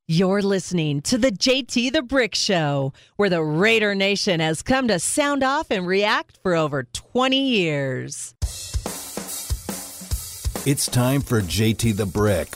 You're listening to the JT the Brick Show, where the Raider Nation has come to sound off and react for over 20 years. It's time for JT the Brick.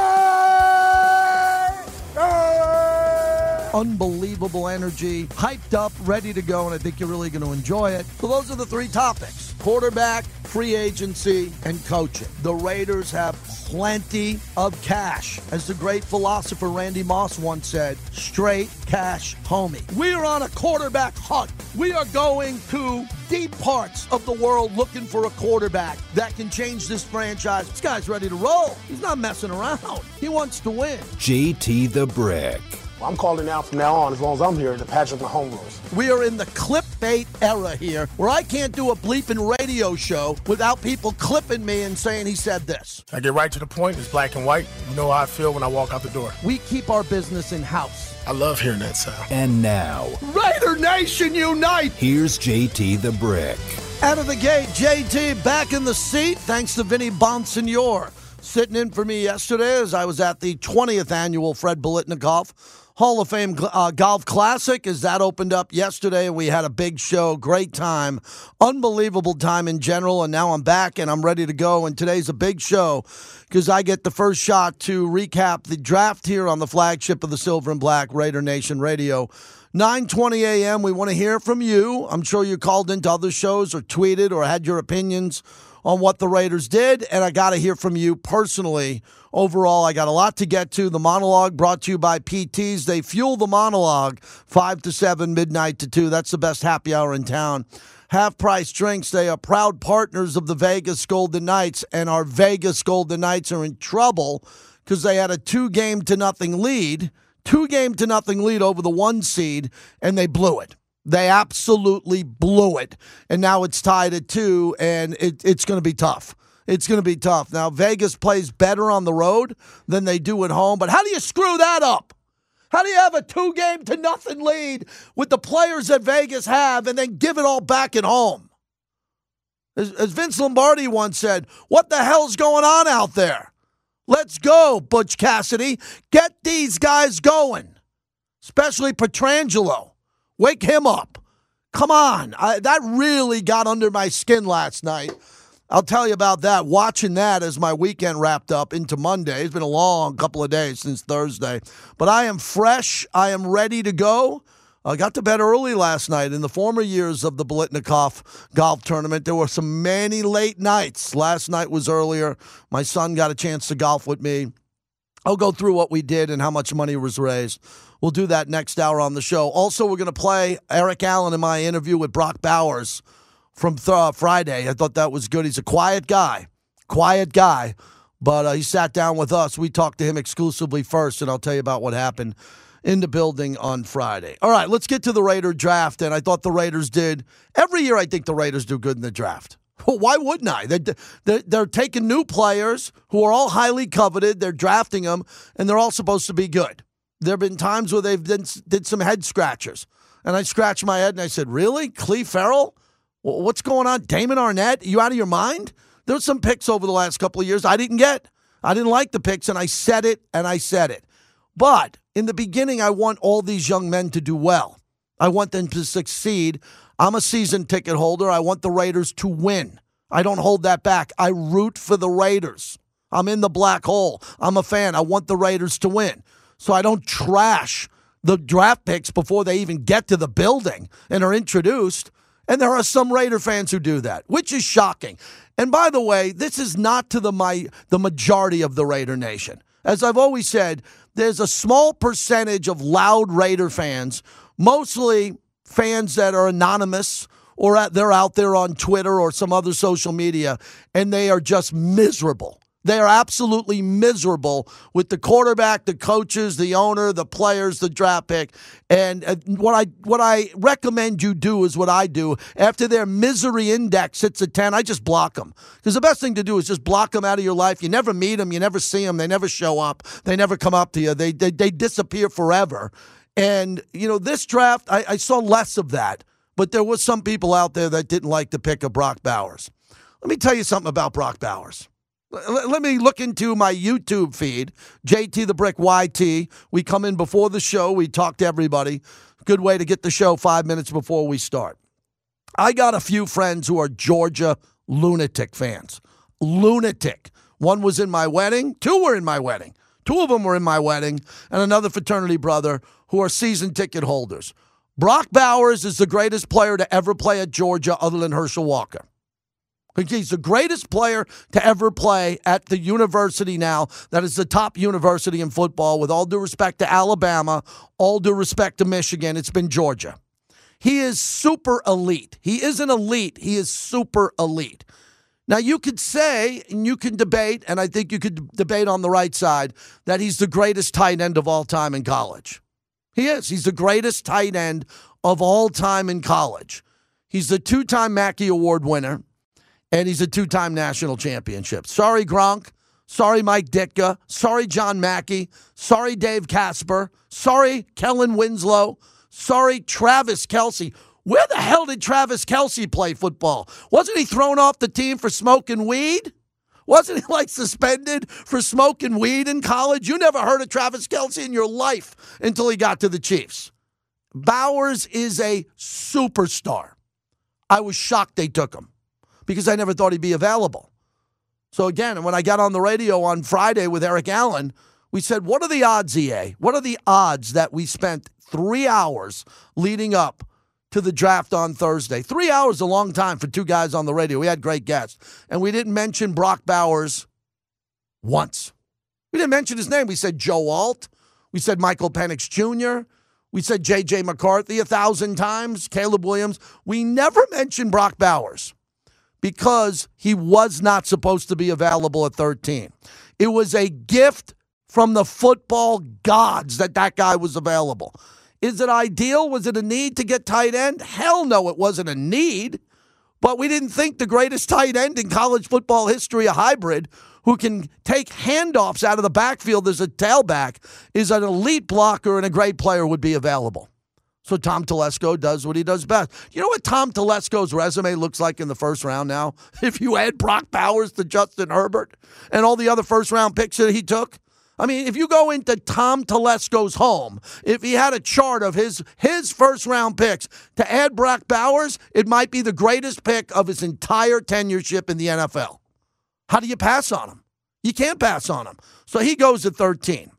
Unbelievable energy, hyped up, ready to go, and I think you're really going to enjoy it. So those are the three topics: quarterback, free agency, and coaching. The Raiders have plenty of cash. As the great philosopher Randy Moss once said, straight cash, homie. We are on a quarterback hunt. We are going to deep parts of the world looking for a quarterback that can change this franchise. This guy's ready to roll. He's not messing around. He wants to win. JT the Brick. I'm calling out from now on, as long as I'm here, the Patrick Mahomes rules. We are in the clickbait era here, where I can't do a bleeping radio show without people clipping me and saying he said this. I get right to the point. It's black and white. You know how I feel when I walk out the door. We keep our business in-house. I love hearing that sound. And now, Raider Nation unite! here's JT the Brick. Out of the gate, JT back in the seat, thanks to Vinny Bonsignor. Sitting in for me yesterday as I was at the 20th annual Fred Biletnikoff Hall of Fame Golf Classic, as that opened up yesterday. We had a big show, great time, unbelievable time in general, and now I'm back and I'm ready to go. And today's a big show because I get the first shot to recap the draft here on the flagship of the Silver and Black, Raider Nation Radio. 9:20 a.m. We want to hear from you. I'm sure you called into other shows or tweeted or had your opinions on what the Raiders did, and I got to hear from you personally. Overall, I got a lot to get to. The monologue brought to you by PTs. They fuel the monologue 5 to 7, midnight to 2. That's the best happy hour in town. Half-price drinks. They are proud partners of the Vegas Golden Knights, and our Vegas Golden Knights are in trouble because they had a 2-0 lead. 2-0 lead over the 1 seed, and they blew it. They absolutely blew it. And now it's tied at 2, and it's going to be tough. It's going to be tough. Now, Vegas plays better on the road than they do at home, but how do you screw that up? How do you have a 2-0 lead with the players that Vegas have and then give it all back at home? As Vince Lombardi once said, what the hell's going on out there? Let's go, Butch Cassidy. Get these guys going, especially Pietrangelo. Wake him up. Come on. That really got under my skin last night. I'll tell you about that. Watching that as my weekend wrapped up into Monday. It's been a long couple of days since Thursday. But I am fresh. I am ready to go. I got to bed early last night. In the former years of the Biletnikoff golf tournament, there were some many late nights. Last night was earlier. My son got a chance to golf with me. I'll go through what we did and how much money was raised. We'll do that next hour on the show. Also, we're going to play Eric Allen in my interview with Brock Bowers from Friday. I thought that was good. He's a quiet guy, but he sat down with us. We talked to him exclusively first, and I'll tell you about what happened in the building on Friday. All right, let's get to the Raider draft, and I thought the Raiders did. Every year I think the Raiders do good in the draft. Well, why wouldn't I? They're taking new players who are all highly coveted. They're drafting them, and they're all supposed to be good. There have been times where they've did some head scratchers, and I scratched my head and I said, really? Cleve Farrell? What's going on? Damon Arnett? Are you out of your mind? There were some picks over the last couple of years I didn't get. I didn't like the picks, and I said it, But in the beginning, I want all these young men to do well. I want them to succeed. I'm a season ticket holder. I want the Raiders to win. I don't hold that back. I root for the Raiders. I'm in the black hole. I'm a fan. I want the Raiders to win. So I don't trash the draft picks before they even get to the building and are introduced. And there are some Raider fans who do that, which is shocking. And by the way, this is not to the majority of the Raider Nation. As I've always said, there's a small percentage of loud Raider fans, mostly fans that are anonymous or they're out there on Twitter or some other social media, and they are just miserable. They are absolutely miserable with the quarterback, the coaches, the owner, the players, the draft pick. And what I recommend you do is what I do. After their misery index hits a 10, I just block them. Because the best thing to do is just block them out of your life. You never meet them. You never see them. They never show up. They never come up to you. They disappear forever. And, this draft, I saw less of that. But there was some people out there that didn't like the pick of Brock Bowers. Let me tell you something about Brock Bowers. Let me look into my YouTube feed, JT the Brick YT. We come in before the show. We talk to everybody. Good way to get the show 5 minutes before we start. I got a few friends who are Georgia lunatic fans. Lunatic. One was in my wedding. Two were in my wedding. Two of them were in my wedding. And another fraternity brother who are season ticket holders. Brock Bowers is the greatest player to ever play at Georgia other than Herschel Walker. He's the greatest player to ever play at the university now that is the top university in football. With all due respect to Alabama, all due respect to Michigan, it's been Georgia. He is super elite. He isn't elite. He is super elite. Now, you could say, and you can debate, and I think you could debate on the right side, that he's the greatest tight end of all time in college. He is. He's the greatest tight end of all time in college. He's the two-time Mackey Award winner. And he's a two-time national championship. Sorry, Gronk. Sorry, Mike Ditka. Sorry, John Mackey. Sorry, Dave Casper. Sorry, Kellen Winslow. Sorry, Travis Kelce. Where the hell did Travis Kelce play football? Wasn't he thrown off the team for smoking weed? Wasn't he, suspended for smoking weed in college? You never heard of Travis Kelce in your life until he got to the Chiefs. Bowers is a superstar. I was shocked they took him, because I never thought he'd be available. So again, when I got on the radio on Friday with Eric Allen, we said, what are the odds, EA? What are the odds that we spent 3 hours leading up to the draft on Thursday? 3 hours is a long time for two guys on the radio. We had great guests. And we didn't mention Brock Bowers once. We didn't mention his name. We said Joe Alt. We said Michael Penix Jr. We said J.J. McCarthy 1,000 times, Caleb Williams. We never mentioned Brock Bowers, because he was not supposed to be available at 13. It was a gift from the football gods that guy was available. Is it ideal? Was it a need to get tight end? Hell no, it wasn't a need. But we didn't think the greatest tight end in college football history, a hybrid, who can take handoffs out of the backfield as a tailback, is an elite blocker and a great player, would be available. So Tom Telesco does what he does best. You know what Tom Telesco's resume looks like in the first round now? If you add Brock Bowers to Justin Herbert and all the other first-round picks that he took. I mean, if you go into Tom Telesco's home, if he had a chart of his first-round picks to add Brock Bowers, it might be the greatest pick of his entire tenureship in the NFL. How do you pass on him? You can't pass on him. So he goes at 13.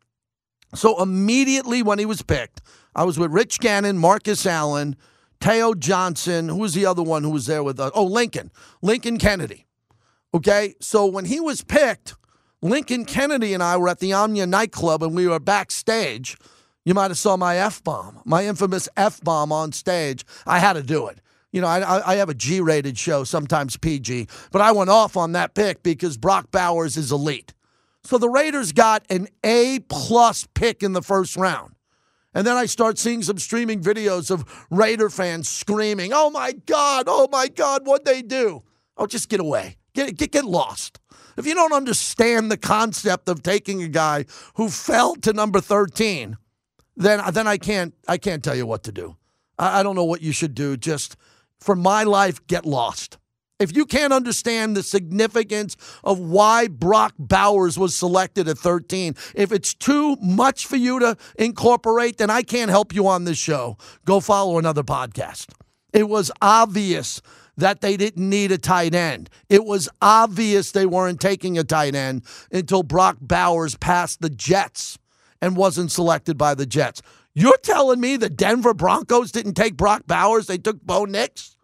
So immediately when he was picked, I was with Rich Gannon, Marcus Allen, Teo Johnson. Who was the other one who was there with us? Oh, Lincoln Kennedy. Okay, so when he was picked, Lincoln Kennedy and I were at the Omnia nightclub, and we were backstage. You might have saw my F-bomb, my infamous F-bomb on stage. I had to do it. You know, I have a G-rated show, sometimes PG, but I went off on that pick because Brock Bowers is elite. So the Raiders got an A-plus pick in the first round. And then I start seeing some streaming videos of Raider fans screaming, oh, my God, what'd they do? Oh, just get away. Get lost. If you don't understand the concept of taking a guy who fell to number 13, then I can't tell you what to do. I don't know what you should do. Just, for my life, get lost. If you can't understand the significance of why Brock Bowers was selected at 13, if it's too much for you to incorporate, then I can't help you on this show. Go follow another podcast. It was obvious that they didn't need a tight end. It was obvious they weren't taking a tight end until Brock Bowers passed the Jets and wasn't selected by the Jets. You're telling me the Denver Broncos didn't take Brock Bowers? They took Bo Nix?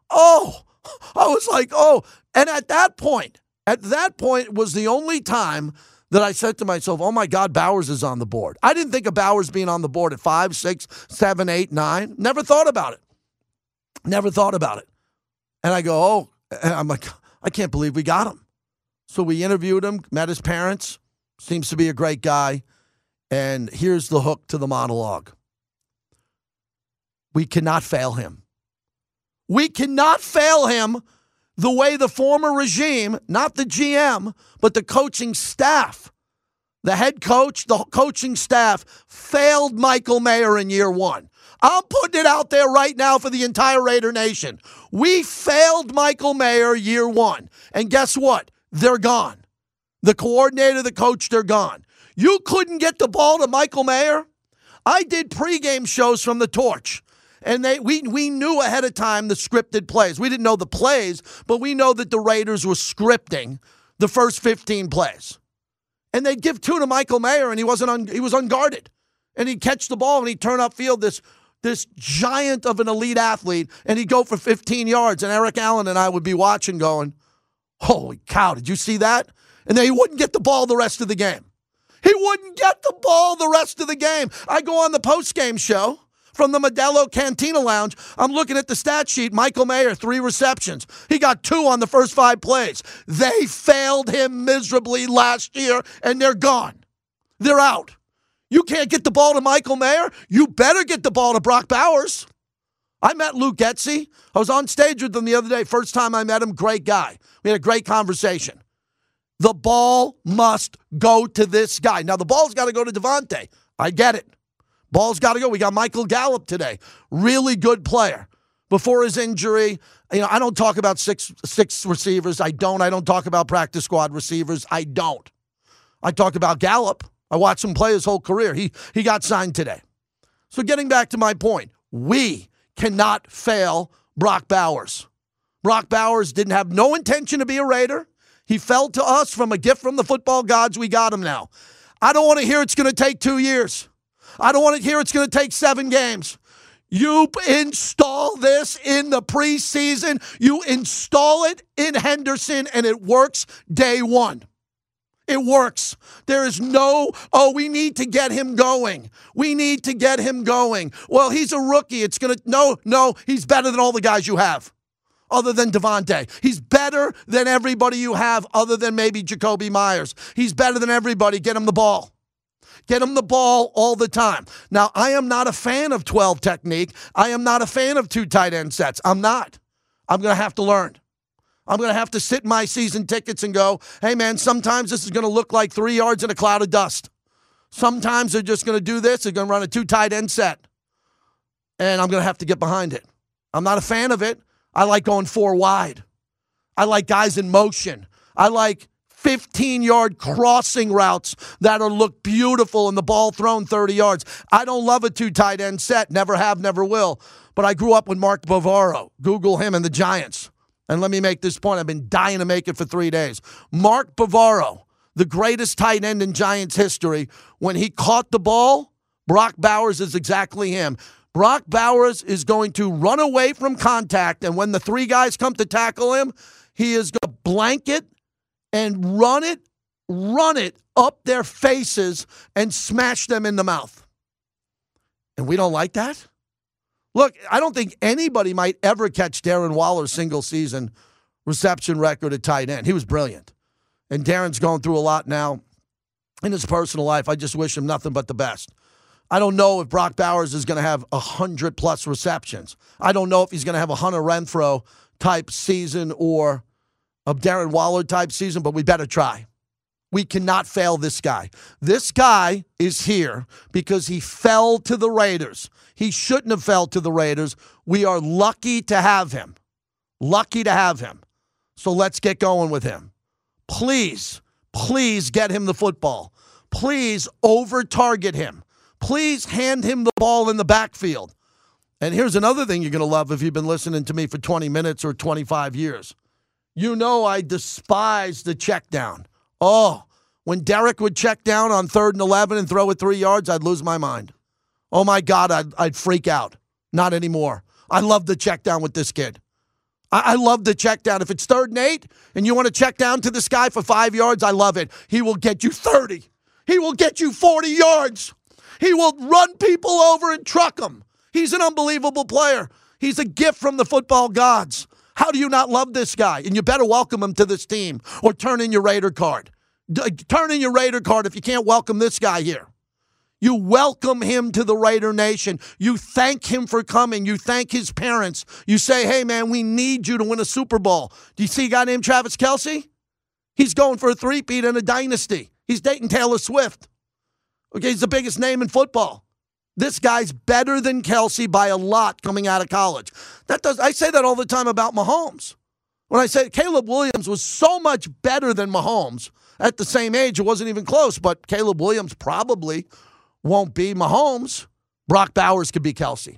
Oh, I was like, oh. And at that point was the only time that I said to myself, oh, my God, Bowers is on the board. I didn't think of Bowers being on the board at 5, 6, 7, 8, 9. Never thought about it. And I go, oh, and I'm like, I can't believe we got him. So we interviewed him, met his parents. Seems to be a great guy. And here's the hook to the monologue. We cannot fail him. We cannot fail him the way the former regime, not the GM, but the coaching staff, the head coach, the coaching staff, failed Michael Mayer in year one. I'm putting it out there right now for the entire Raider Nation. We failed Michael Mayer year one. And guess what? They're gone. The coordinator, the coach, they're gone. You couldn't get the ball to Michael Mayer? I did pregame shows from the Torch, and we knew ahead of time the scripted plays. We didn't know the plays, but we know that the Raiders were scripting the first 15 plays. And they'd give two to Michael Mayer, and he was unguarded. And he'd catch the ball, and he'd turn upfield this giant of an elite athlete, and he'd go for 15 yards. And Eric Allen and I would be watching going, holy cow, did you see that? And then he wouldn't get the ball the rest of the game. He wouldn't get the ball the rest of the game. I go on the postgame show from the Modelo Cantina Lounge. I'm looking at the stat sheet. Michael Mayer, 3 receptions. He got 2 on the first 5 plays. They failed him miserably last year, and they're gone. They're out. You can't get the ball to Michael Mayer. You better get the ball to Brock Bowers. I met Luke Getsy. I was on stage with him the other day. First time I met him, great guy. We had a great conversation. The ball must go to this guy. Now, the ball's got to go to Devontae. I get it. Ball's got to go. We got Michael Gallup today. Really good player. Before his injury, I don't talk about six receivers. I don't talk about practice squad receivers. I don't. I talk about Gallup. I watched him play his whole career. He got signed today. So getting back to my point, we cannot fail Brock Bowers. Brock Bowers didn't have no intention to be a Raider. He fell to us from a gift from the football gods. We got him now. I don't want to hear it's going to take 2 years. I don't want to hear it's going to take 7 games. You install this in the preseason. You install it in Henderson, and it works day one. It works. There is no, we need to get him going. We need to get him going. Well, he's a rookie. It's going to, no, he's better than all the guys you have. Other than Devontae. He's better than everybody you have other than maybe Jacoby Myers. He's better than everybody. Get him the ball. Get him the ball all the time. Now, I am not a fan of 12 technique. I am not a fan of 2 tight end sets. I'm not. I'm going to have to learn. I'm going to have to sit in my season tickets and go, hey, man, sometimes this is going to look like 3 yards in a cloud of dust. Sometimes they're just going to do this. They're going to run a 2 tight end set. And I'm going to have to get behind it. I'm not a fan of it. I like going 4 wide. I like guys in motion. I like 15-yard crossing routes that look beautiful and the ball thrown 30 yards. I don't love a 2 tight end set. Never have, never will. But I grew up with Mark Bavaro. Google him and the Giants. And let me make this point. I've been dying to make it for 3 days. Mark Bavaro, the greatest tight end in Giants history, when he caught the ball, Brock Bowers is exactly him. Brock Bowers is going to run away from contact, and when the 3 guys come to tackle him, he is going to blanket and run it up their faces and smash them in the mouth. And we don't like that? Look, I don't think anybody might ever catch Darren Waller's single-season reception record at tight end. He was brilliant. And Darren's going through a lot now in his personal life. I just wish him nothing but the best. I don't know if Brock Bowers is going to have 100-plus receptions. I don't know if he's going to have a Hunter Renfrow-type season or a Darren Waller-type season, but we better try. We cannot fail this guy. This guy is here because he fell to the Raiders. He shouldn't have fell to the Raiders. We are lucky to have him. Lucky to have him. So let's get going with him. Please get him the football. Please over-target him. Please hand him the ball in the backfield. And here's another thing you're going to love if you've been listening to me for 20 minutes or 25 years. You know I despise the check down. Oh, when Derek would check down on 3rd and 11 and throw it 3 yards, I'd lose my mind. Oh, my God, I'd freak out. Not anymore. I love the check down with this kid. I love the check down. If it's 3rd and 8 and you want to check down to this guy for 5 yards, I love it. He will get you 30. He will get you 40 yards. He will run people over and truck them. He's an unbelievable player. He's a gift from the football gods. How do you not love this guy? And you better welcome him to this team or turn in your Raider card. Turn in your Raider card if you can't welcome this guy here. You welcome him to the Raider Nation. You thank him for coming. You thank his parents. You say, hey, man, we need you to win a Super Bowl. Do you see a guy named Travis Kelce? He's going for a three-peat and a dynasty. He's dating Taylor Swift. Okay, he's the biggest name in football. This guy's better than Kelce by a lot coming out of college. I say that all the time about Mahomes. When I say Caleb Williams was so much better than Mahomes, At the same age, it wasn't even close, but Caleb Williams probably won't be Mahomes. Brock Bowers could be Kelsey.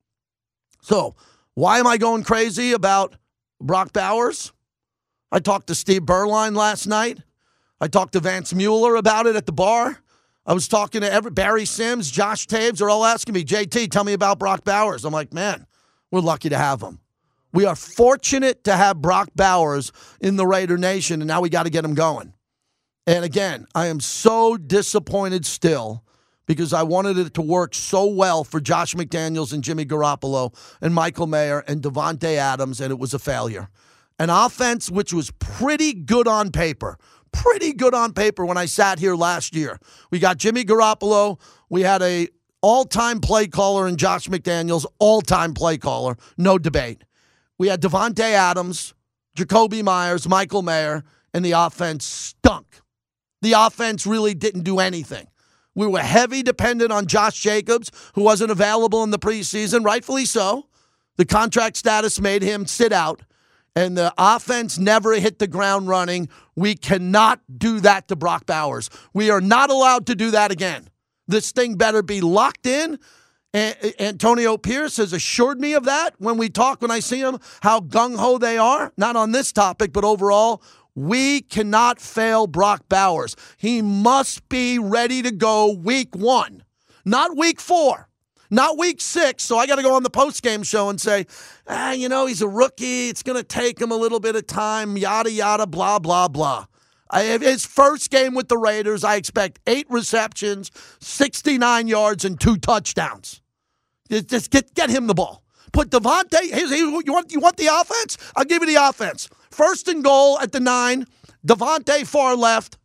So why am I going crazy about Brock Bowers? I talked to Steve Berline last night. I talked to Vance Mueller about it at the bar. I was talking to Barry Sims, Josh Taves. They're all asking me, JT, tell me about Brock Bowers. I'm like, man, we're lucky to have him. We are fortunate to have Brock Bowers in the Raider Nation, and now we got to get him going. And again, I am so disappointed still because I wanted it to work so well for Josh McDaniels and Jimmy Garoppolo and Michael Mayer and Davante Adams, and it was a failure. An offense which was pretty good on paper. Pretty good on paper when I sat here last year. We got Jimmy Garoppolo. We had a all-time play caller in Josh McDaniels, all-time play caller, no debate. We had Davante Adams, Jacoby Myers, Michael Mayer, and the offense stunk. The offense really didn't do anything. We were heavy dependent on Josh Jacobs, who wasn't available in the preseason, rightfully so. The contract status made him sit out, and the offense never hit the ground running. We cannot do that to Brock Bowers. We are not allowed to do that again. This thing better be locked in. Antonio Pierce has assured me of that when I see him, how gung-ho they are. Not on this topic, but overall, we cannot fail Brock Bowers. He must be ready to go week 1, not week 4. Not week 6, so I got to go on the postgame show and say, he's a rookie. It's going to take him a little bit of time, yada, yada, blah, blah, blah. His first game with the Raiders, I expect 8 receptions, 69 yards, and 2 touchdowns. Just get him the ball. Put Davante, you want the offense? I'll give you the offense. First and goal at the 9, Davante far left,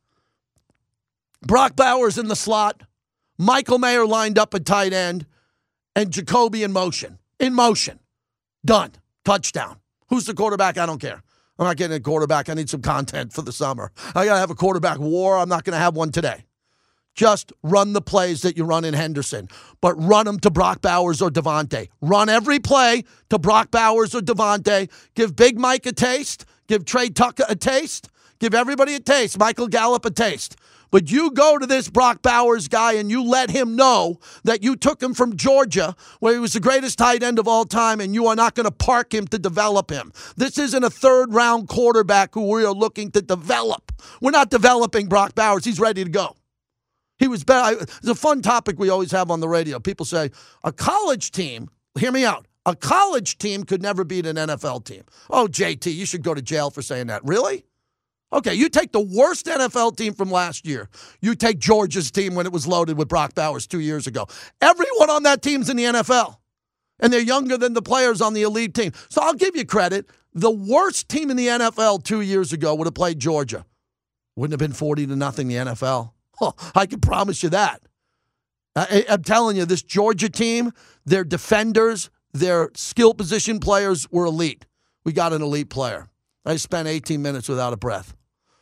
Brock Bowers in the slot, Michael Mayer lined up at tight end, and Jacoby in motion. In motion. Done. Touchdown. Who's the quarterback? I don't care. I'm not getting a quarterback. I need some content for the summer. I got to have a quarterback war. I'm not going to have one today. Just run the plays that you run in Henderson, but run them to Brock Bowers or Davante. Run every play to Brock Bowers or Davante. Give Big Mike a taste. Give Trey Tucker a taste. Give everybody a taste. Michael Gallup a taste. But you go to this Brock Bowers guy and you let him know that you took him from Georgia, where he was the greatest tight end of all time, and you are not going to park him to develop him. This isn't a third-round quarterback who we are looking to develop. We're not developing Brock Bowers. He's ready to go. He was better. It's a fun topic we always have on the radio. People say, a college team, hear me out, a college team could never beat an NFL team. Oh, JT, you should go to jail for saying that. Really? Okay, you take the worst NFL team from last year. You take Georgia's team when it was loaded with Brock Bowers 2 years ago. Everyone on that team's in the NFL, and they're younger than the players on the elite team. So I'll give you credit. The worst team in the NFL 2 years ago would have played Georgia. Wouldn't have been 40-0 the NFL. Oh, I can promise you that. I'm telling you, this Georgia team, their defenders, their skill position players were elite. We got an elite player. I spent 18 minutes without a breath.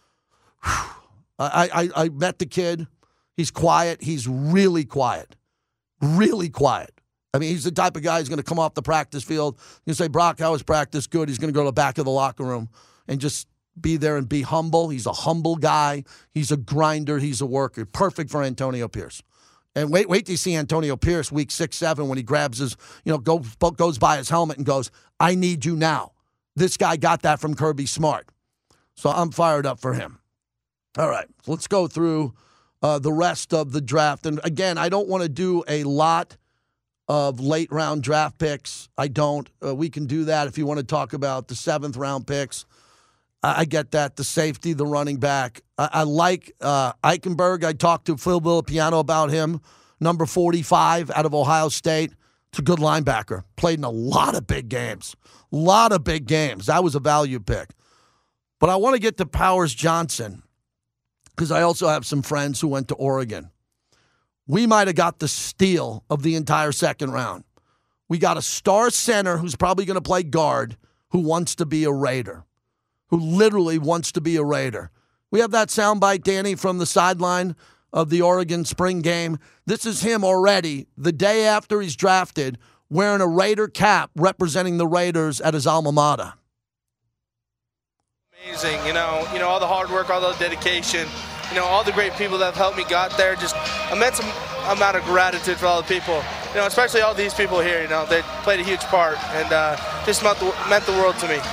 I met the kid. He's quiet. He's really quiet. Really quiet. I mean, he's the type of guy who's going to come off the practice field. You say, Brock, how was practice? Good. He's going to go to the back of the locker room and just be there and be humble. He's a humble guy. He's a grinder. He's a worker. Perfect for Antonio Pierce. And wait till you see Antonio Pierce week 6, 7 when he grabs his, goes by his helmet and goes, I need you now. This guy got that from Kirby Smart. So I'm fired up for him. All right, let's go through the rest of the draft. And again, I don't want to do a lot of late-round draft picks. I don't. We can do that if you want to talk about the 7th-round picks. I get that. The safety, the running back. I like Eichenberg. I talked to Phil Villapiano about him, number 45 out of Ohio State. It's a good linebacker. Played in a lot of big games. That was a value pick. But I want to get to Powers Johnson because I also have some friends who went to Oregon. We might have got the steal of the entire 2nd round. We got a star center who's probably going to play guard who wants to be a Raider, who literally wants to be a Raider. We have that soundbite, Danny, from the sideline of the Oregon spring game. This is him already, the day after he's drafted, wearing a Raider cap representing the Raiders at his alma mater. Amazing, all the hard work, all the dedication, all the great people that have helped me got there. Just immense amount of gratitude for all the people, especially all these people here. They played a huge part and just meant the world to me.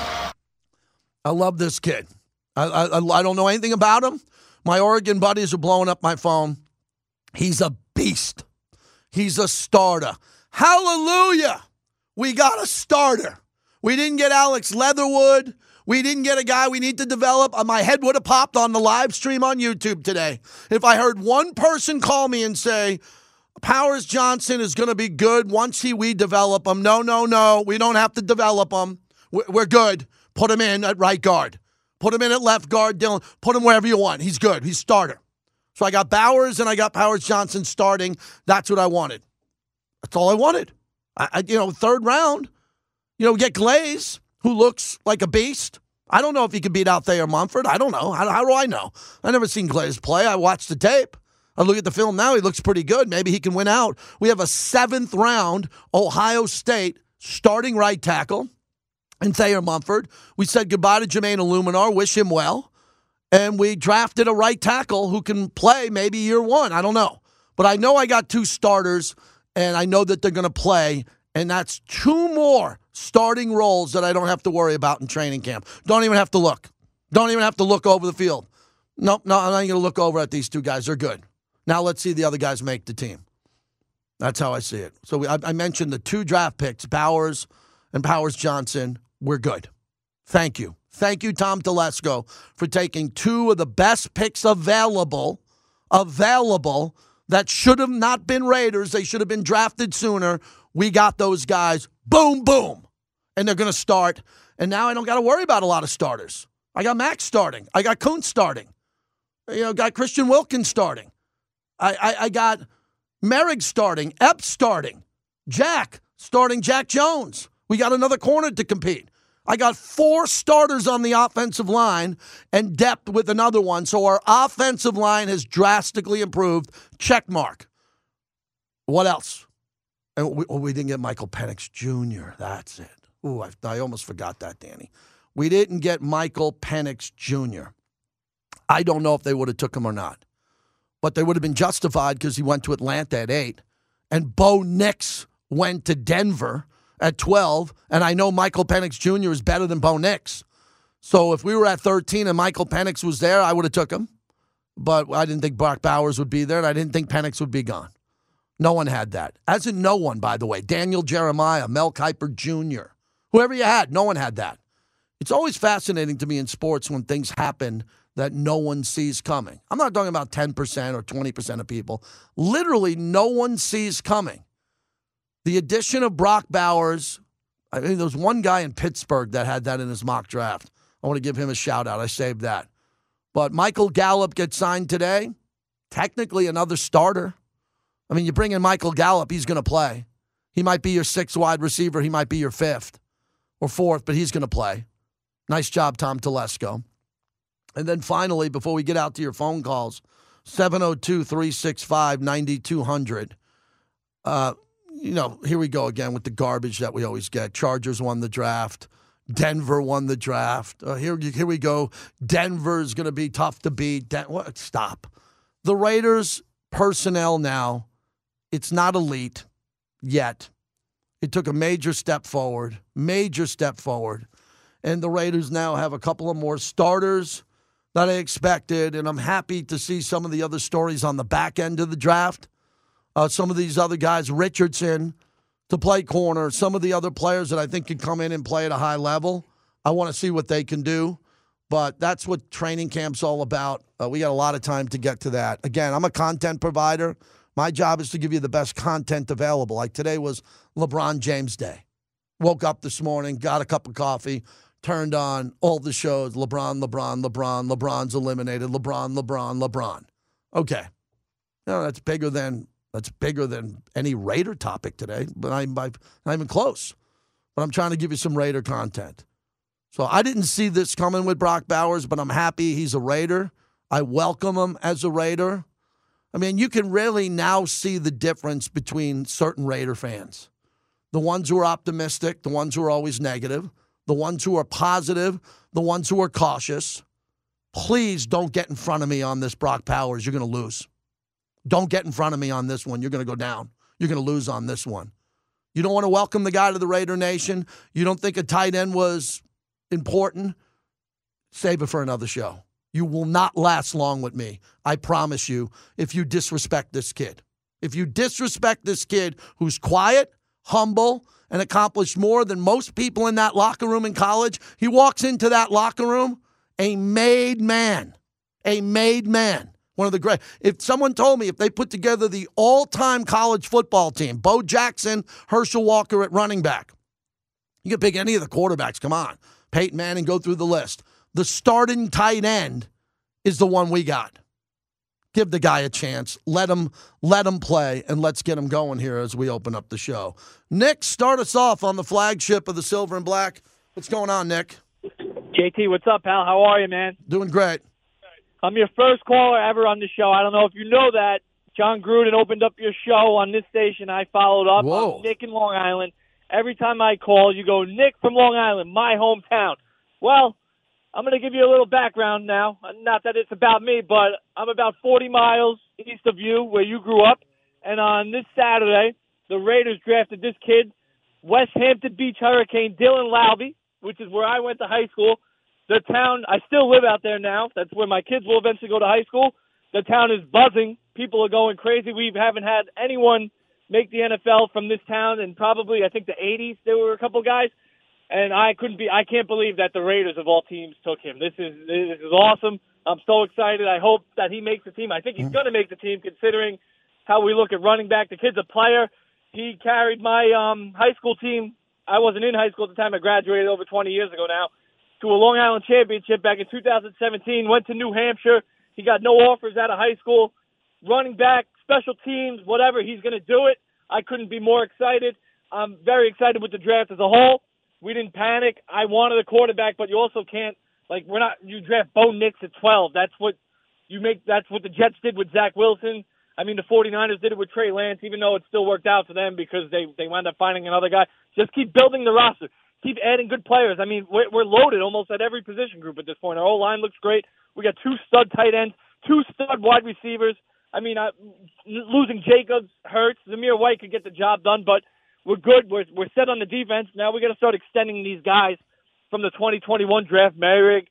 I love this kid. I don't know anything about him. My Oregon buddies are blowing up my phone. He's a beast. He's a starter. Hallelujah! We got a starter. We didn't get Alex Leatherwood. We didn't get a guy we need to develop. My head would have popped on the live stream on YouTube today if I heard one person call me and say, Powers Johnson is going to be good once we develop him. No. We don't have to develop him. We're good. Put him in at right guard. Put him in at left guard, Dylan. Put him wherever you want. He's good. He's starter. So I got Bowers and I got Powers Johnson starting. That's what I wanted. That's all I wanted. Third round, we get Glaze, who looks like a beast. I don't know if he could beat Althea Mumford. I don't know. How do I know? I never seen Glaze play. I watched the tape. I look at the film now. He looks pretty good. Maybe he can win out. We have a 7th round Ohio State starting right tackle in Thayer Mumford. We said goodbye to Jermaine Illuminar. Wish him well. And we drafted a right tackle who can play maybe year one. I don't know. But I know I got 2 starters, and I know that they're going to play. And that's 2 more starting roles that I don't have to worry about in training camp. Don't even have to look. Don't even have to look over the field. No, I'm not going to look over at these 2 guys. They're good. Now let's see the other guys make the team. That's how I see it. So I mentioned the 2 draft picks, Bowers and Powers Johnson. We're good. Thank you. Thank you, Tom Telesco, for taking 2 of the best picks available that should have not been Raiders. They should have been drafted sooner. We got those guys. Boom, boom. And they're going to start. And now I don't got to worry about a lot of starters. I got Max starting. I got Kuntz starting. Got Christian Wilkins starting. I got Merrick starting. Epps starting. Jack starting Jack Jones. We got another corner to compete. I got 4 starters on the offensive line and depth with another one. So our offensive line has drastically improved. Check mark. What else? And we didn't get Michael Penix Jr. That's it. Ooh, I almost forgot that, Danny. We didn't get Michael Penix Jr. I don't know if they would have took him or not. But they would have been justified because he went to Atlanta at 8. And Bo Nix went to Denver at 12, and I know Michael Penix Jr. is better than Bo Nix. So if we were at 13 and Michael Penix was there, I would have took him. But I didn't think Brock Bowers would be there, and I didn't think Penix would be gone. No one had that. As in no one, by the way. Daniel Jeremiah, Mel Kiper Jr., whoever you had, no one had that. It's always fascinating to me in sports when things happen that no one sees coming. I'm not talking about 10% or 20% of people. Literally, no one sees coming. The addition of Brock Bowers, I mean, there was one guy in Pittsburgh that had that in his mock draft. I want to give him a shout out. I saved that. But Michael Gallup gets signed today. Technically another starter. I mean, you bring in Michael Gallup, he's going to play. He might be your 6th wide receiver. He might be your 5th or 4th, but he's going to play. Nice job, Tom Telesco. And then finally, before we get out to your phone calls, 702-365-9200. Here we go again with the garbage that we always get. Chargers won the draft. Denver won the draft. Here we go. Denver's going to be tough to beat. Stop. The Raiders personnel now, it's not elite yet. It took a major step forward. And the Raiders now have a couple of more starters that I expected, and I'm happy to see some of the other stories on the back end of the draft. Some of these other guys, Richardson to play corner, some of the other players that I think can come in and play at a high level. I want to see what they can do, but that's what training camp's all about. We got a lot of time to get to that. Again, I'm a content provider. My job is to give you the best content available. Like today was LeBron James Day. Woke up this morning, got a cup of coffee, turned on all the shows. LeBron's eliminated. LeBron. Okay. That's bigger than any Raider topic today, but I'm not even close. But I'm trying to give you some Raider content. So I didn't see this coming with Brock Bowers, but I'm happy he's a Raider. I welcome him as a Raider. I mean, you can really now see the difference between certain Raider fans. The ones who are optimistic, the ones who are always negative, the ones who are positive, the ones who are cautious, please don't get in front of me on this Brock Powers. You're going to lose. Don't get in front of me on this one. You're going to go down. You're going to lose on this one. You don't want to welcome the guy to the Raider Nation. You don't think a tight end was important. Save it for another show. You will not last long with me. I promise you, if you disrespect this kid. If you disrespect this kid who's quiet, humble, and accomplished more than most people in that locker room in college, he walks into that locker room a made man. A made man. One of the great. If someone told me if they put together the all-time college football team, Bo Jackson, Herschel Walker at running back, you can pick any of the quarterbacks. Come on. Peyton Manning, go through the list. The starting tight end is the one we got. Give the guy a chance. Let him play, and let's get him going here as we open up the show. Nick, start us off on the flagship of the Silver and Black. What's going on, Nick? JT, what's up, pal? How are you, man? Doing great. I'm your first caller ever on the show. I don't know if you know that. John Gruden opened up your show on this station. I followed up. Whoa. I'm Nick in Long Island. Every time I call, you go, Nick from Long Island, my hometown. Well, I'm going to give you a little background now. Not that it's about me, but I'm about 40 miles east of you, where you grew up. And on this Saturday, the Raiders drafted this kid, West Hampton Beach Hurricane Dylan Laube, which is where I went to high school. The town, I still live out there now. That's where my kids will eventually go to high school. The town is buzzing. People are going crazy. We haven't had anyone make the NFL from this town in probably, I think, the 80s. There were a couple guys. And I can't believe that the Raiders of all teams took him. This is awesome. I'm so excited. I hope that he makes the team. I think he's going to make the team considering how we look at running back. The kid's a player. He carried my high school team. I wasn't in high school at the time. I graduated over 20 years ago now, to a Long Island championship back in 2017. Went to New Hampshire. He got no offers out of high school. Running back, special teams, whatever. He's going to do it. I couldn't be more excited. I'm very excited with the draft as a whole. We didn't panic. I wanted a quarterback, but you also can't, you draft Bo Nix at 12. That's what the Jets did with Zach Wilson. I mean, the 49ers did it with Trey Lance, even though it still worked out for them because they wound up finding another guy. Just keep building the roster. Keep adding good players. I mean, we're loaded almost at every position group at this point. Our whole line looks great. We got 2 stud tight ends, 2 stud wide receivers. I mean, losing Jacobs hurts. Zamir White could get the job done, but we're good. We're set on the defense. Now we got to start extending these guys from the 2021 draft. Merrick,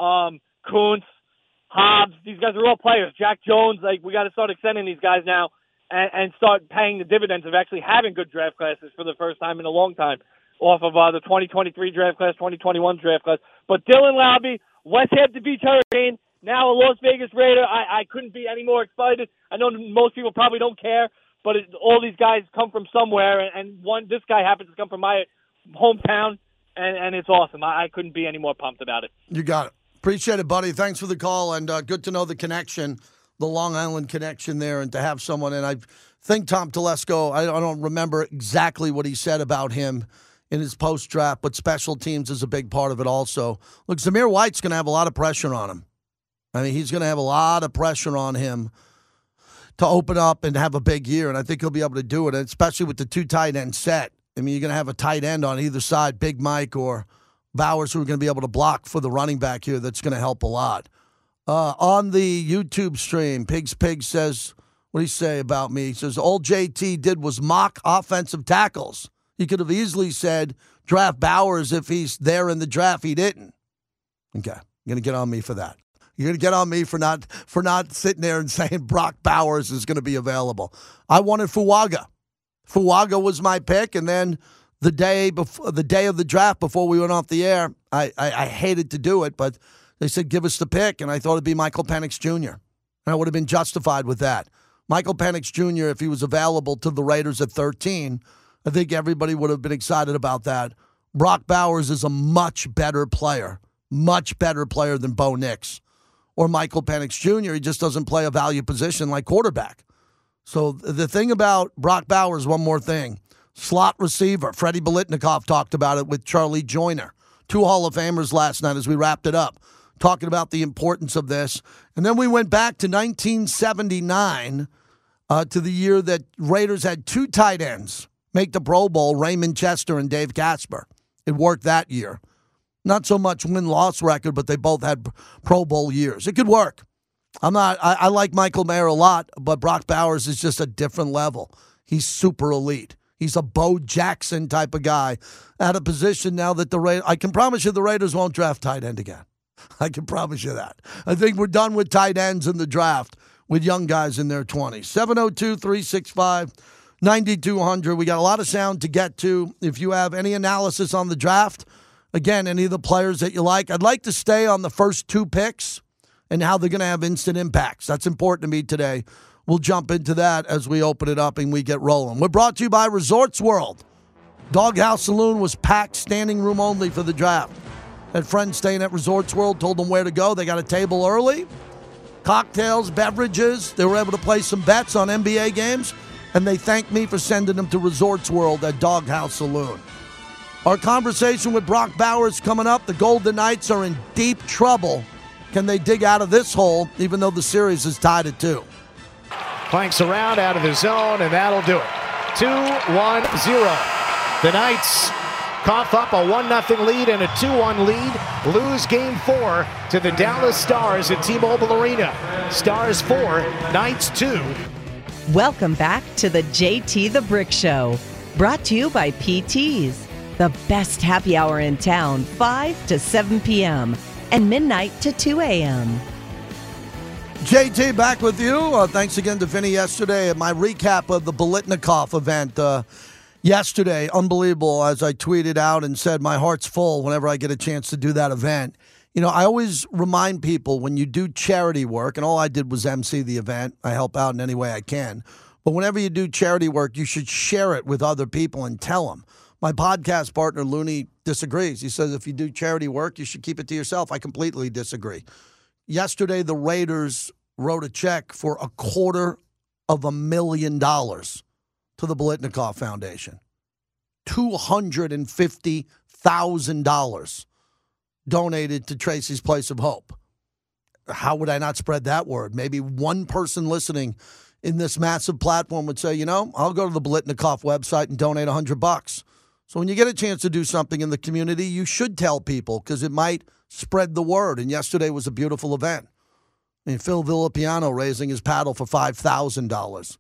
Kuntz, Hobbs. These guys are all players. Jack Jones. We got to start extending these guys now and start paying the dividends of actually having good draft classes for the first time in a long time off of the 2023 draft class, 2021 draft class. But Dylan Laube, West Hampton Beach Hurricane, now a Las Vegas Raider. I couldn't be any more excited. I know most people probably don't care, but all these guys come from somewhere, and this guy happens to come from my hometown, and it's awesome. I couldn't be any more pumped about it. You got it. Appreciate it, buddy. Thanks for the call, and good to know the connection, the Long Island connection there, and to have someone. And I think Tom Telesco, I don't remember exactly what he said about him in his post-draft, but special teams is a big part of it also. Look, Zamir White's going to have a lot of pressure on him. I mean, he's going to have a lot of pressure on him to open up and have a big year, and I think he'll be able to do it, especially with the 2 tight end set. I mean, you're going to have a tight end on either side, Big Mike or Bowers, who are going to be able to block for the running back here. That's going to help a lot. On the YouTube stream, Pigs says, what do you say about me? He says, all JT did was mock offensive tackles. He could have easily said, draft Bowers if he's there in the draft. He didn't. Okay, you're going to get on me for that. You're going to get on me for not sitting there and saying Brock Bowers is going to be available. I wanted Fuaga. Fuaga was my pick, and then the day of the draft before we went off the air, I hated to do it, but they said give us the pick, and I thought it'd be Michael Penix Jr., and I would have been justified with that. Michael Penix Jr., if he was available to the Raiders at 13, I think everybody would have been excited about that. Brock Bowers is a much better player than Bo Nix or Michael Penix Jr. He just doesn't play a value position like quarterback. So the thing about Brock Bowers, one more thing, slot receiver. Freddie Biletnikoff talked about it with Charlie Joyner. 2 Hall of Famers last night as we wrapped it up, talking about the importance of this. And then we went back to 1979 to the year that Raiders had 2 tight ends make the Pro Bowl, Raymond Chester and Dave Casper. It worked that year. Not so much win-loss record, but they both had Pro Bowl years. It could work. I like Michael Mayer a lot, but Brock Bowers is just a different level. He's super elite. He's a Bo Jackson type of guy at a position now that I can promise you the Raiders won't draft tight end again. I can promise you that. I think we're done with tight ends in the draft with young guys in their 20s. 702-365-9200. We got a lot of sound to get to. If you have any analysis on the draft, again, any of the players that you like, I'd like to stay on the first 2 picks and how they're going to have instant impacts. That's important to me today. We'll jump into that as we open it up and we get rolling. We're brought to you by Resorts World. Doghouse Saloon was packed, standing room only for the draft. Had friends staying at Resorts World, told them where to go. They got a table early, cocktails, beverages. They were able to play some bets on NBA games, and they thanked me for sending them to Resorts World at Doghouse Saloon. Our conversation with Brock Bowers coming up. The Golden Knights are in deep trouble. Can they dig out of this hole, even though the series is tied at 2? Clanks around out of the zone, and that'll do it. 2-1-0. The Knights cough up a 1-0 lead and a 2-1 lead. Lose Game 4 to the Dallas Stars at T-Mobile Arena. Stars 4, Knights 2. Welcome back to the JT the Brick Show. Brought to you by PT's. The best happy hour in town, 5 to 7 p.m. and midnight to 2 a.m. JT back with you. Thanks again to Vinny yesterday. My recap of the Biletnikoff event yesterday, unbelievable, as I tweeted out and said my heart's full whenever I get a chance to do that event. You know, I always remind people when you do charity work, and all I did was MC the event. I help out in any way I can. But whenever you do charity work, you should share it with other people and tell them. My podcast partner, Looney, disagrees. He says if you do charity work, you should keep it to yourself. I completely disagree. Yesterday, the Raiders wrote a check for $250,000 to the Biletnikoff Foundation. $250,000 donated to Tracy's Place of Hope. How would I not spread that word? Maybe one person listening in this massive platform would say, you know, I'll go to the Biletnikoff website and donate $100. So when you get a chance to do something in the community, you should tell people because it might spread the word. And yesterday was a beautiful event. I mean, Phil Villapiano raising his paddle for $5,000.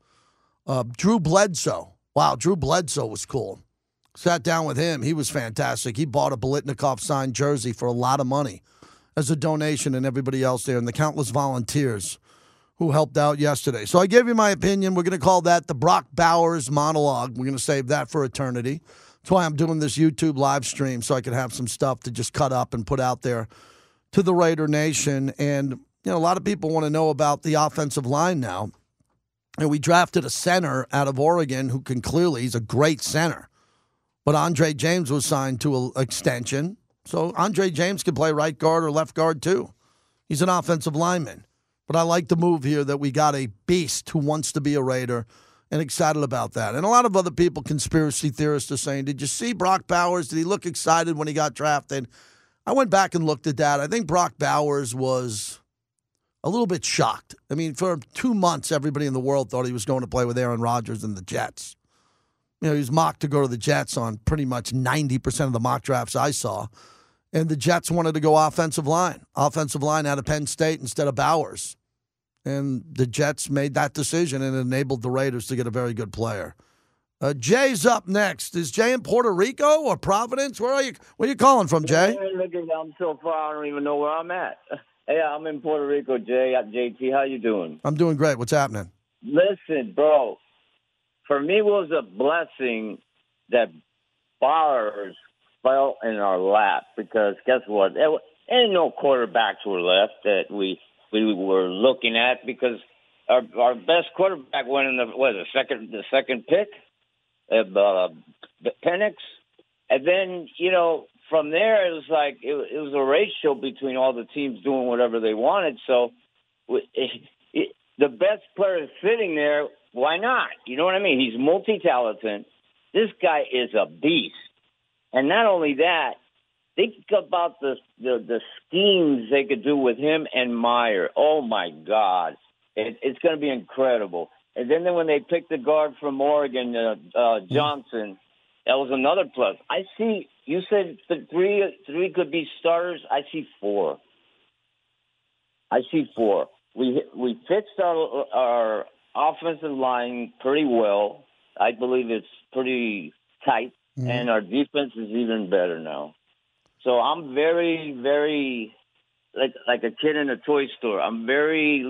Drew Bledsoe. Wow, Drew Bledsoe was cool. Sat down with him. He was fantastic. He bought a Biletnikoff signed jersey for a lot of money as a donation, and everybody else there and the countless volunteers who helped out yesterday. So I gave you my opinion. We're going to call that the Brock Bowers monologue. We're going to save that for eternity. That's why I'm doing this YouTube live stream, so I can have some stuff to just cut up and put out there to the Raider Nation. And, you know, a lot of people want to know about the offensive line now. And we drafted a center out of Oregon who can clearly, he's a great center. But Andre James was signed to an extension. So Andre James can play right guard or left guard too. He's an offensive lineman. But I like the move here that we got a beast who wants to be a Raider and excited about that. And a lot of other people, conspiracy theorists, are saying, did you see Brock Bowers? Did he look excited when he got drafted? I went back and looked at that. I think Brock Bowers was a little bit shocked. I mean, for 2 months, everybody in the world thought he was going to play with Aaron Rodgers and the Jets. You know, he was mocked to go to the Jets on pretty much 90% of the mock drafts I saw. And the Jets wanted to go offensive line out of Penn State instead of Bowers. And the Jets made that decision and enabled the Raiders to get a very good player. Jay's up next. Is Jay in Puerto Rico or Providence? Where are you calling from, Jay? I'm so far, I don't even know where I'm at. Hey, I'm in Puerto Rico, Jay. JT, how you doing? I'm doing great. What's happening? Listen, bro, for me it was a blessing that Bowers fell in our lap because guess what? There ain't no quarterbacks were left that we were looking at because our best quarterback went in the second pick, Penix, and then from there it was like it was a ratio between all the teams doing whatever they wanted. So the best player is sitting there. Why not? You know what I mean? He's multi-talented. This guy is a beast, and not only that. Think about the schemes they could do with him and Meyer. Oh, my God. It's going to be incredible. And then when they picked the guard from Oregon, Johnson, that was another plus. I see, You said the three could be starters. I see four. We fixed our offensive line pretty well. I believe it's pretty tight, and our defense is even better now. So I'm very, very like a kid in a toy store. I'm very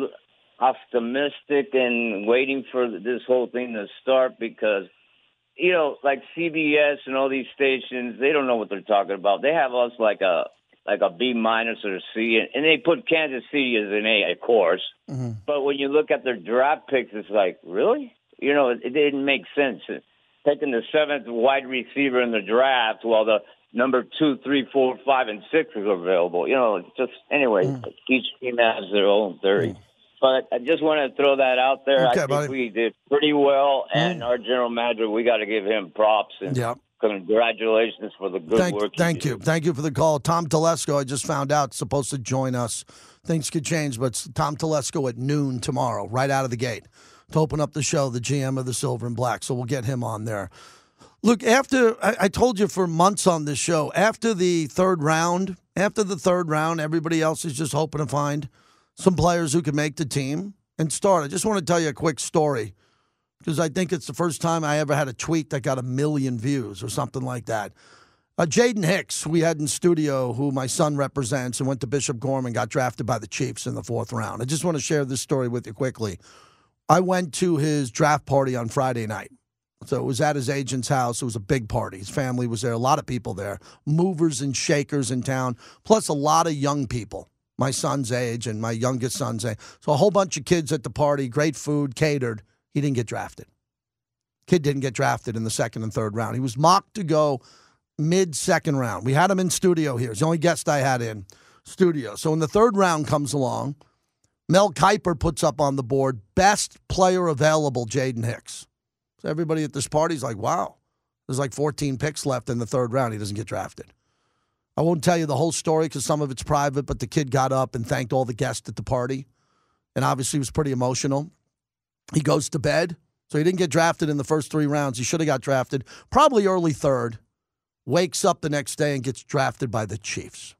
optimistic and waiting for this whole thing to start because, you know, like CBS and all these stations, they don't know what they're talking about. They have us like a B- or a C, and they put Kansas City as an A, of course. Mm-hmm. But when you look at their draft picks, it's like, really? You know, it didn't make sense. Taking the 7th wide receiver in the draft while the number 2, 3, 4, 5, and 6 is available. You know, it's just, anyway, each team has their own theory. But I just want to throw that out there. Okay, I think we did pretty well, and our general manager, we got to give him props. And congratulations for the good work. Thank you. Thank you for the call. Tom Telesco, I just found out, supposed to join us. Things could change, but it's Tom Telesco at noon tomorrow, right out of the gate, to open up the show, the GM of the Silver and Black. So we'll get him on there. Look, after I told you for months on this show, after the third round, everybody else is just hoping to find some players who can make the team and start. I just want to tell you a quick story because I think it's the first time I ever had a tweet that got 1 million views or something like that. Jaden Hicks, we had in studio, who my son represents and went to Bishop Gorman, got drafted by the Chiefs in the 4th round. I just want to share this story with you quickly. I went to his draft party on Friday night. So it was at his agent's house. It was a big party. His family was there, a lot of people there, movers and shakers in town, plus a lot of young people, my son's age and my youngest son's age. So a whole bunch of kids at the party, great food, catered. He didn't get drafted. Kid didn't get drafted in the 2nd and 3rd round. He was mocked to go mid-2nd round. We had him in studio here. He's the only guest I had in studio. So when the 3rd round comes along, Mel Kiper puts up on the board, best player available, Jaden Hicks. So everybody at this party is like, wow, there's like 14 picks left in the 3rd round. He doesn't get drafted. I won't tell you the whole story because some of it's private, but the kid got up and thanked all the guests at the party and obviously was pretty emotional. He goes to bed. So he didn't get drafted in the first 3 rounds. He should have got drafted probably early 3rd, wakes up the next day and gets drafted by the Chiefs.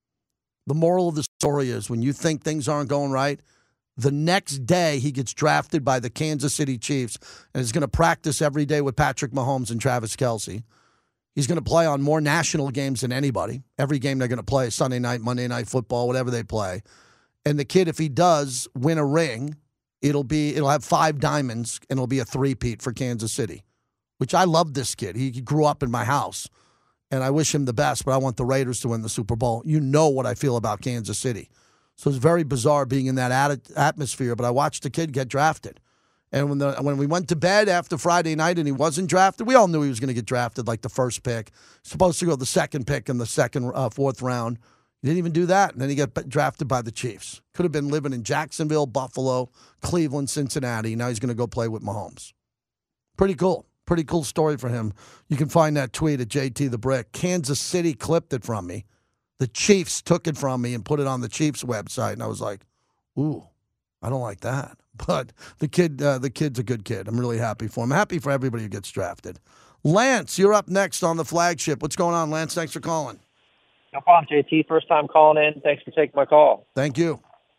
The moral of the story is when you think things aren't going right, the next day he gets drafted by the Kansas City Chiefs and is going to practice every day with Patrick Mahomes and Travis Kelce. He's going to play on more national games than anybody. Every game they're going to play, Sunday night, Monday night football, whatever they play. And the kid, if he does win a ring, it'll have 5 diamonds and it'll be a 3-peat for Kansas City, which I love this kid. He grew up in my house. And I wish him the best, but I want the Raiders to win the Super Bowl. You know what I feel about Kansas City. So it's very bizarre being in that atmosphere, but I watched the kid get drafted. And when we went to bed after Friday night and he wasn't drafted, we all knew he was going to get drafted like the first pick. Supposed to go the 2nd pick in the 4th round. He didn't even do that, and then he got drafted by the Chiefs. Could have been living in Jacksonville, Buffalo, Cleveland, Cincinnati. Now he's going to go play with Mahomes. Pretty cool. Pretty cool story for him. You can find that tweet at JT the Brick. Kansas City clipped it from me. The Chiefs took it from me and put it on the Chiefs website, and I was like, ooh, I don't like that. But the kid's a good kid. I'm really happy for him. I'm happy for everybody who gets drafted. Lance, you're up next on the flagship. What's going on, Lance? Thanks for calling. No problem, JT. First time calling in. Thanks for taking my call. Thank you.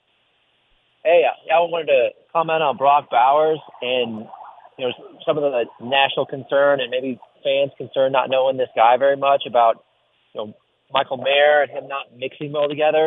Hey, I wanted to comment on Brock Bowers and some of the national concern and maybe fans' concern not knowing this guy very much about Michael Mayer and him not mixing well together.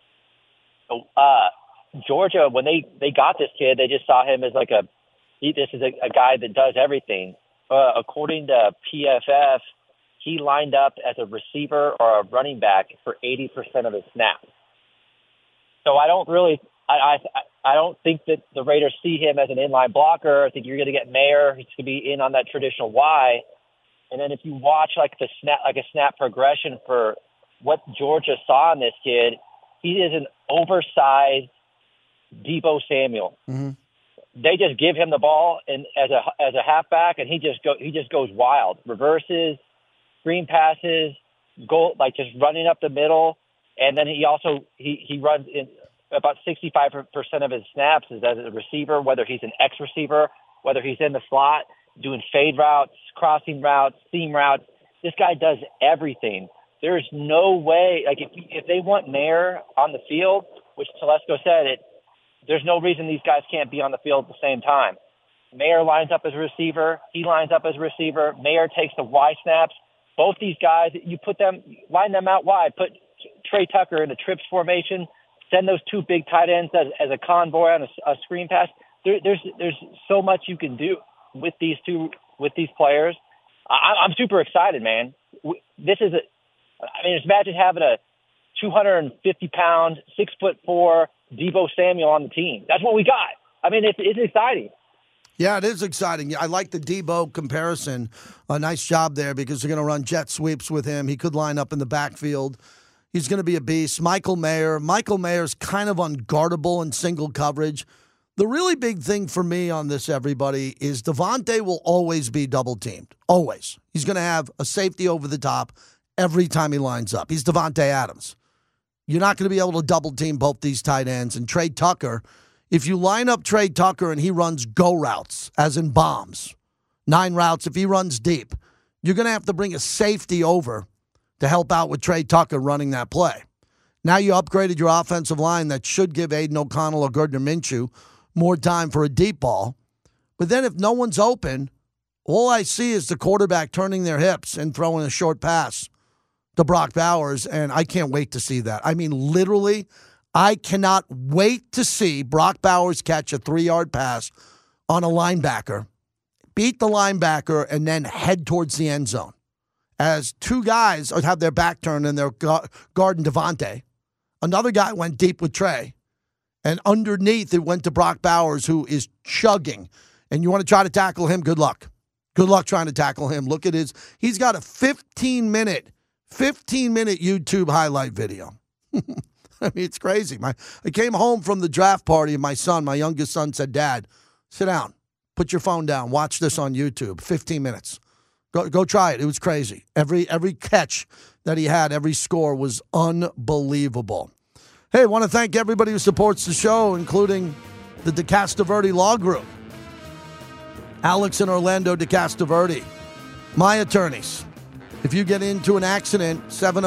Georgia, when they got this kid, they just saw him as this is a guy that does everything. According to PFF, he lined up as a receiver or a running back for 80% of his snaps. So I don't think that the Raiders see him as an inline blocker. I think you're going to get Mayer. He's going to be in on that traditional Y. And then if you watch a snap progression for what Georgia saw in this kid, he is an oversized Deebo Samuel. Mm-hmm. They just give him the ball and as a halfback, and he just goes wild. Reverses, screen passes, just running up the middle, and then he runs in about 65% of his snaps is as a receiver, whether he's an X receiver, whether he's in the slot, doing fade routes, crossing routes, seam routes. This guy does everything. There's no way, like if they want Mayer on the field, which Telesco said it, there's no reason these guys can't be on the field at the same time. Mayer lines up as a receiver. He lines up as a receiver. Mayer takes the Y snaps. Both these guys, you line them out wide. Put Trey Tucker in a trips formation. Send those two big tight ends as a convoy on a screen pass. There's so much you can do with these players. I'm super excited, man. Imagine having a 250-pound, 6'4" Deebo Samuel on the team. That's what we got. I mean, it's exciting. Yeah, it is exciting. I like the Deebo comparison. A nice job there because they're going to run jet sweeps with him. He could line up in the backfield. He's going to be a beast. Michael Mayer's kind of unguardable in single coverage. The really big thing for me on this, everybody, is Davante will always be double-teamed. Always. He's going to have a safety over the top every time he lines up. He's Davante Adams. You're not going to be able to double-team both these tight ends. And Trey Tucker, if you line up Trey Tucker and he runs go routes, as in bombs, 9 routes, if he runs deep, you're going to have to bring a safety over to help out with Trey Tucker running that play. Now you upgraded your offensive line that should give Aiden O'Connell or Gardner Minshew more time for a deep ball. But then if no one's open, all I see is the quarterback turning their hips and throwing a short pass to Brock Bowers, and I can't wait to see that. I mean, literally, I cannot wait to see Brock Bowers catch a 3-yard pass on a linebacker, beat the linebacker, and then head towards the end zone. As two guys have their back turned and they're guarding Davante. Another guy went deep with Trey. And underneath, it went to Brock Bowers, who is chugging. And you want to try to tackle him, good luck. Good luck trying to tackle him. Look at he's got a 15-minute YouTube highlight video. I mean, it's crazy. I came home from the draft party and my youngest son said, Dad, sit down, put your phone down, watch this on YouTube, 15 minutes. Go try it. It was crazy. Every catch that he had, every score was unbelievable. Hey, I want to thank everybody who supports the show, including the DeCastroverde Law Group. Alex and Orlando DeCastroverde, my attorneys. If you get into an accident,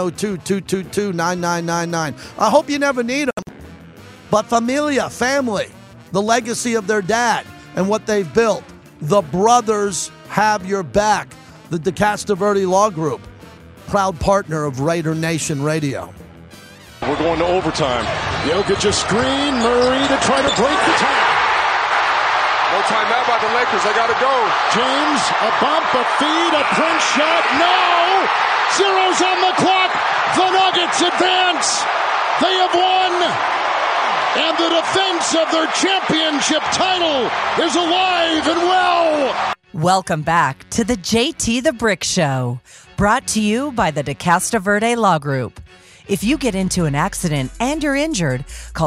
702-222-9999. I hope you never need them. But familia, family, the legacy of their dad and what they've built. The brothers have your back. The DeCastroverde Law Group, proud partner of Raider Nation Radio. We're going to overtime. Jokic a screen. Murray to try to break the tie. No timeout by the Lakers. They got to go. James, a bump, a feed, a punch shot. No! Zero's on the clock. The Nuggets advance. They have won. And the defense of their championship title is alive and well. Welcome back to the JT the Brick Show, brought to you by the DeCastroverde Law Group. If you get into an accident and you're injured, call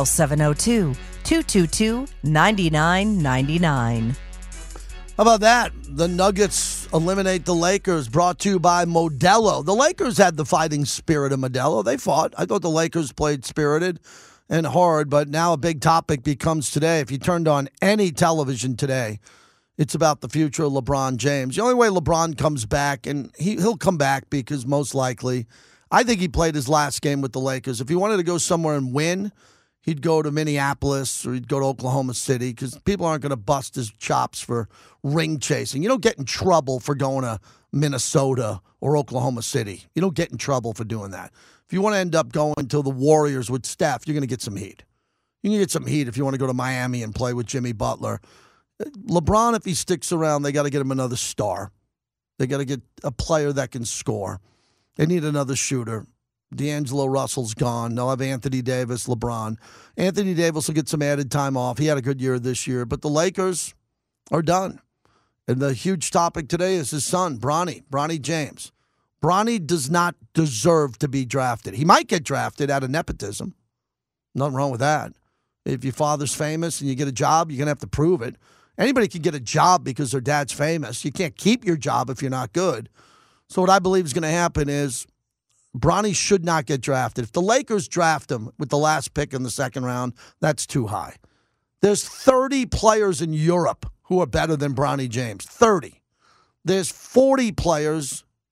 702-222-9999. How about that? The Nuggets eliminate the Lakers, brought to you by Modelo. The Lakers had the fighting spirit of Modelo. They fought. I thought the Lakers played spirited and hard, but now a big topic becomes today. If you turned on any television today, it's about the future of LeBron James. The only way LeBron comes back, and he'll come back because most likely, I think he played his last game with the Lakers. If he wanted to go somewhere and win, he'd go to Minneapolis or he'd go to Oklahoma City because people aren't going to bust his chops for ring chasing. You don't get in trouble for going to Minnesota or Oklahoma City. You don't get in trouble for doing that. If you want to end up going to the Warriors with Steph, you're going to get some heat. You can get some heat if you want to go to Miami and play with Jimmy Butler. LeBron, if he sticks around, they got to get him another star. They got to get a player that can score. They need another shooter. D'Angelo Russell's gone. They'll have Anthony Davis, LeBron. Anthony Davis will get some added time off. He had a good year this year, but the Lakers are done. And the huge topic today is his son, Bronny James. Bronny does not deserve to be drafted. He might get drafted out of nepotism. Nothing wrong with that. If your father's famous and you get a job, you're going to have to prove it. Anybody can get a job because their dad's famous. You can't keep your job if you're not good. So what I believe is going to happen is Bronny should not get drafted. If the Lakers draft him with the last pick in the second round, that's too high. There's 30 players in Europe who are better than Bronny James. 30. There's 40 players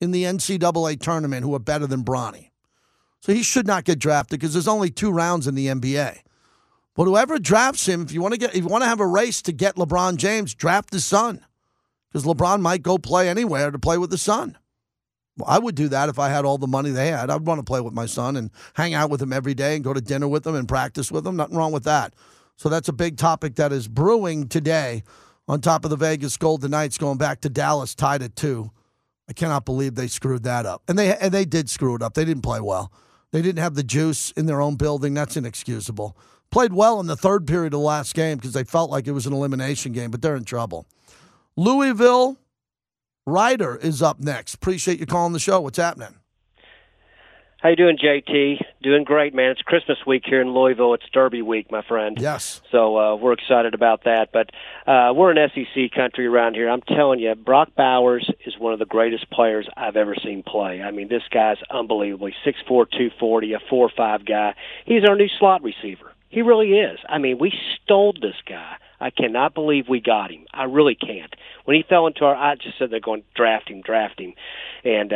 in the NCAA tournament who are better than Bronny. So he should not get drafted because there's only 2 rounds in the NBA. But whoever drafts him, if you want to have a race to get LeBron James, draft his son. Because LeBron might go play anywhere to play with the son. Well, I would do that if I had all the money they had. I'd want to play with my son and hang out with him every day and go to dinner with him and practice with him. Nothing wrong with that. So that's a big topic that is brewing today on top of the Vegas Golden Knights going back to Dallas, tied at 2. I cannot believe they screwed that up. And they did screw it up. They didn't play well. They didn't have the juice in their own building. That's inexcusable. Played well in the third period of the last game because they felt like it was an elimination game, but they're in trouble. Louisville Ryder is up next. Appreciate you calling the show. What's happening? How you doing, JT? Doing great, man. It's Christmas week here in Louisville. It's Derby week, my friend. Yes. So we're excited about that. But we're an SEC country around here. I'm telling you, Brock Bowers is one of the greatest players I've ever seen play. I mean, this guy's unbelievable. He's 6'4", 240, a 4'5" guy. He's our new slot receiver. He really is. I mean, we stole this guy. I cannot believe we got him. I really can't. When he fell into I just said they're going, draft him. And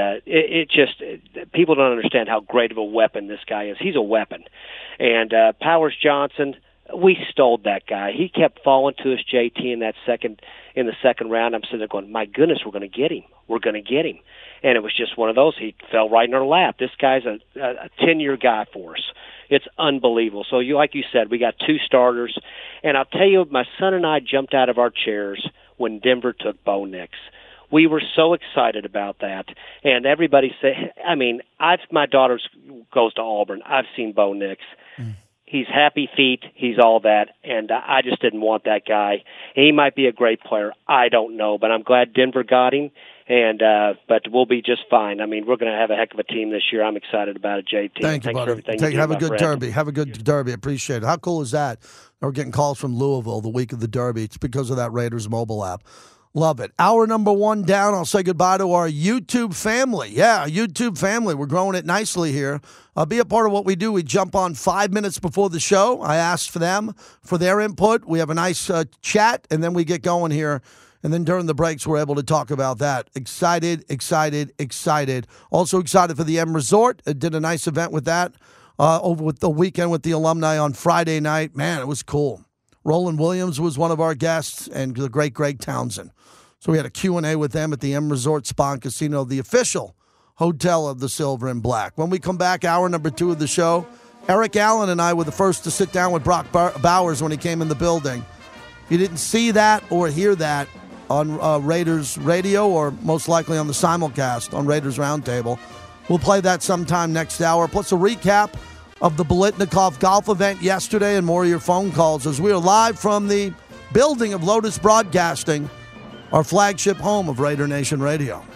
people don't understand how great of a weapon this guy is. He's a weapon. And Powers Johnson, we stole that guy. He kept falling to us, JT, in the second round. I'm sitting there going, my goodness, we're going to get him. And it was just one of those. He fell right in our lap. This guy's a 10-year guy for us. It's unbelievable. So, like you said, we got 2 starters. And I'll tell you, my son and I jumped out of our chairs when Denver took Bo Nix. We were so excited about that. And everybody said, I mean, my daughter goes to Auburn. I've seen Bo Nix. He's happy feet. He's all that. And I just didn't want that guy. He might be a great player. I don't know. But I'm glad Denver got him. And but we'll be just fine. I mean, we're going to have a heck of a team this year. I'm excited about it, JT. Thanks for buddy. everything you do, have a good friend. Derby. Have a good Derby. Appreciate it. How cool is that? We're getting calls from Louisville the week of the Derby. It's because of that Raiders mobile app. Love it. Hour number 1 down. I'll say goodbye to our YouTube family. Yeah, YouTube family. We're growing it nicely here. Be a part of what we do. We jump on 5 minutes before the show. I asked for them for their input. We have a nice chat, and then we get going here. And then during the breaks, we're able to talk about that. Excited. Also excited for the M Resort. I did a nice event with that over with the weekend with the alumni on Friday night. Man, it was cool. Roland Williams was one of our guests and the great Greg Townsend. So we had a Q&A with them at the M Resort Spa and Casino, the official hotel of the Silver and Black. When we come back, hour number 2 of the show, Eric Allen and I were the first to sit down with Brock Bowers when he came in the building. If you didn't see that or hear that on Raiders Radio or most likely on the simulcast on Raiders Roundtable, we'll play that sometime next hour, plus a recap of the Biletnikoff golf event yesterday and more of your phone calls as we are live from the building of Lotus Broadcasting, our flagship home of Raider Nation Radio.